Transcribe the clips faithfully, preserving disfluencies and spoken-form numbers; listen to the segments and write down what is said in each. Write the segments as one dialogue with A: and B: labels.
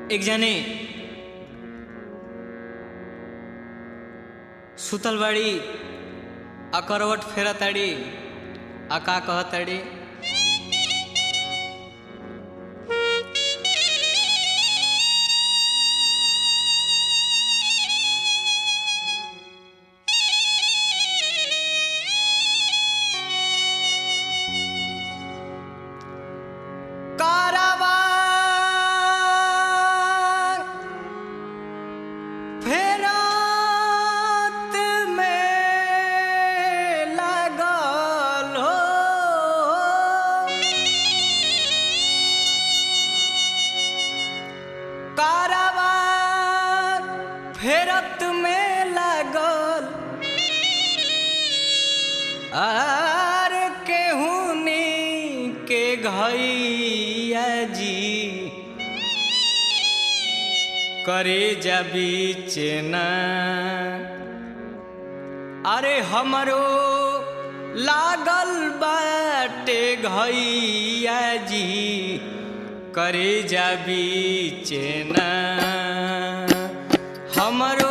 A: एक जने सुतल बाड़ी आ करवट फेरताड़ी आ का कहताड़ी फेरत में लागल आर केहुनी के घइया जी करे जा बीचना अरे हमरो लागल बाटे घइया जी करे जा बीचना हमरो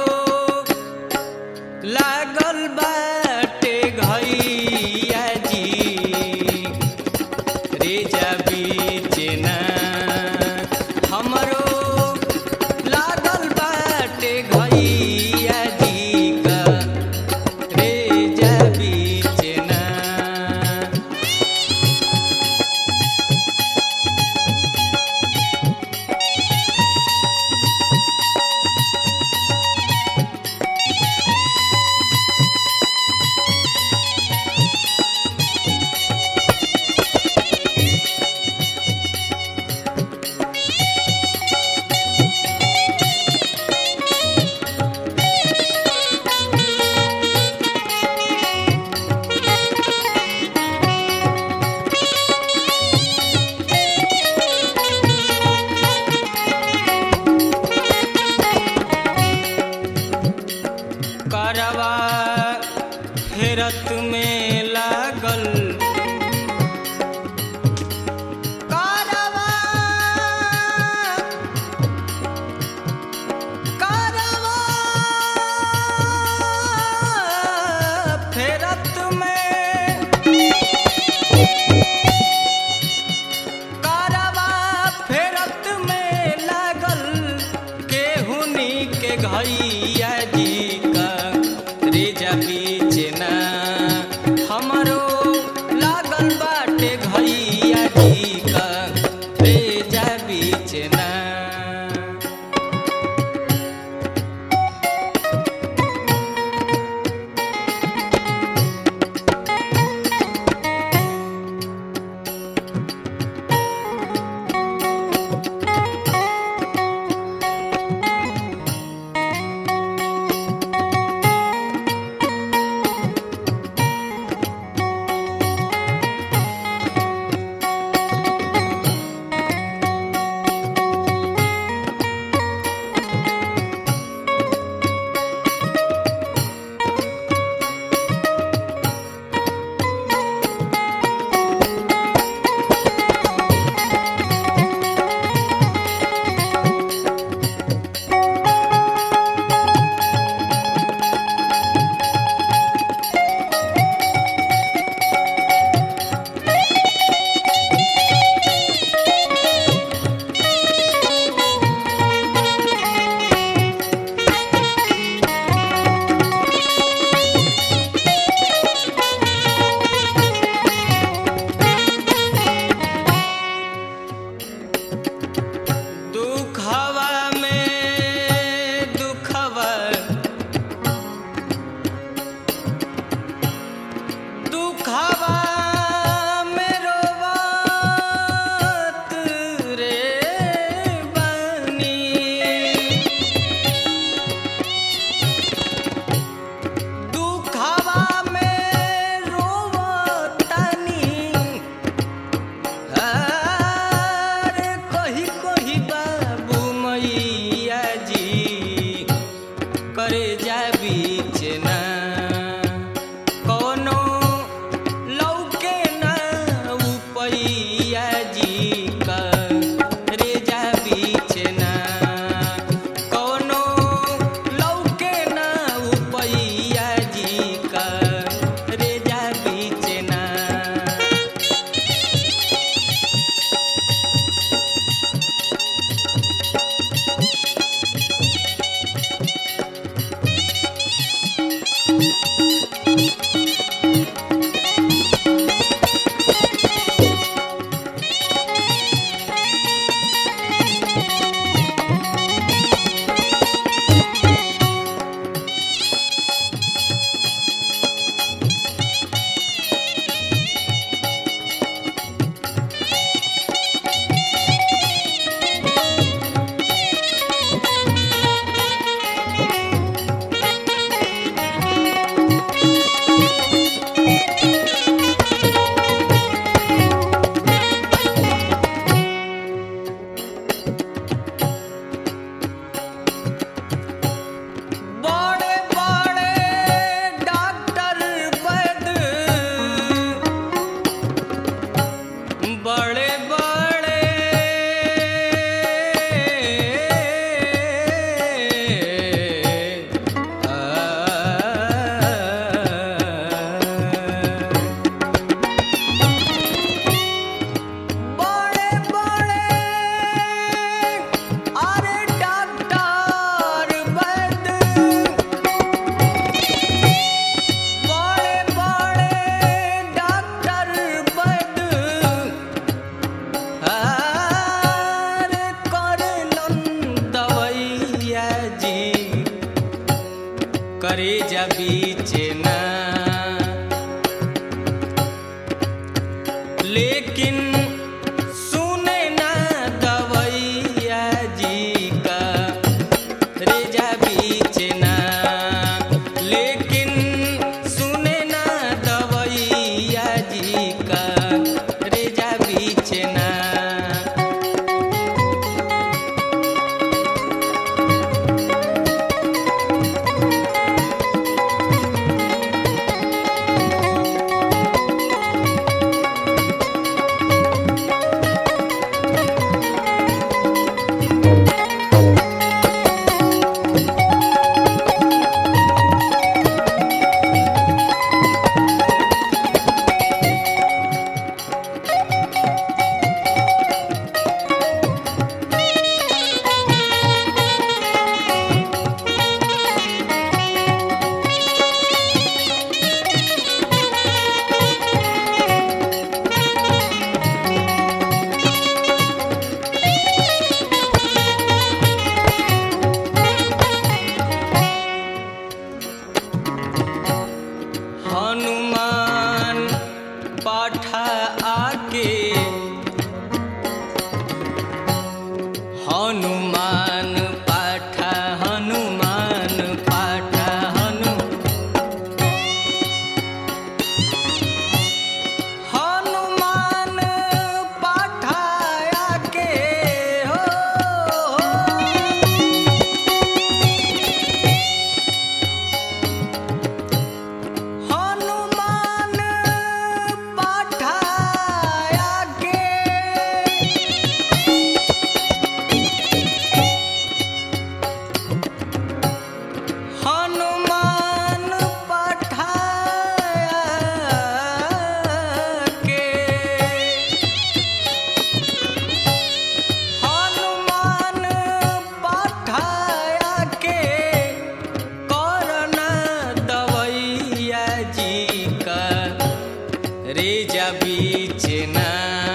A: लागल बाटे घइया जी रे जा बीचना हमरो लागल बाटे घइया जी का रे जा बीचना करवा फेरत में लागल करवा करवा फेरत में करवा फेरत में लागल केहुनी के घइया जी रे जा बीचना हमरो लागल बाटे घइया जी का रे जा बीचना लेकिन सुने ना दवैया जी का रेजा बीचना, लेकिन सुने ना दवैया जी का रेजा बीचना। हनुमान पाठा आके, हनुमान पाठा हनुमान पाठा हनु हनुमान पाठा आके हो, हनुमान पाठा आके हनुमान पाठा आके हनुमान पाठा आके करना दवैया जी का रेजा बीचना।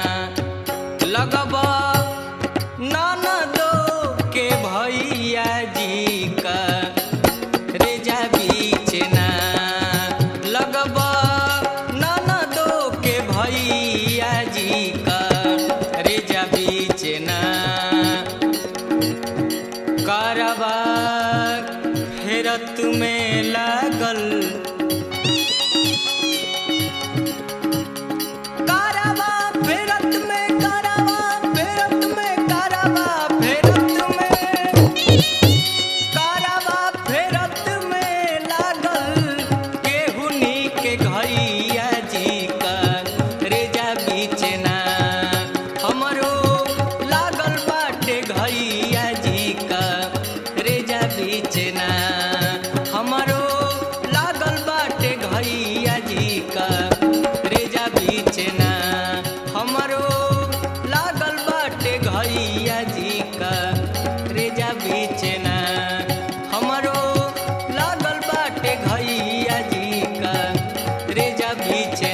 A: लगबा ननदो के भैया जी का रेजा बीचना, लगबा ननदो के भैया जी का रेजा बीचना। कारवा फेरत में लागल, कारवा फेरत में कारवा फेरत में कारवा फेरत में कारवा फेरत में लागल केहुनी के घैया जी का रेजा बीचना। हमरो लागल बाटे घैया जी का रेजा बीचना, हमरो लागल बाटे घैया जी का रेजा बीचना, हमरो लागल बाटे घैया जी का रेजा बीचना, हमरो लागल बाटे घैया जी का रेजा बीचना।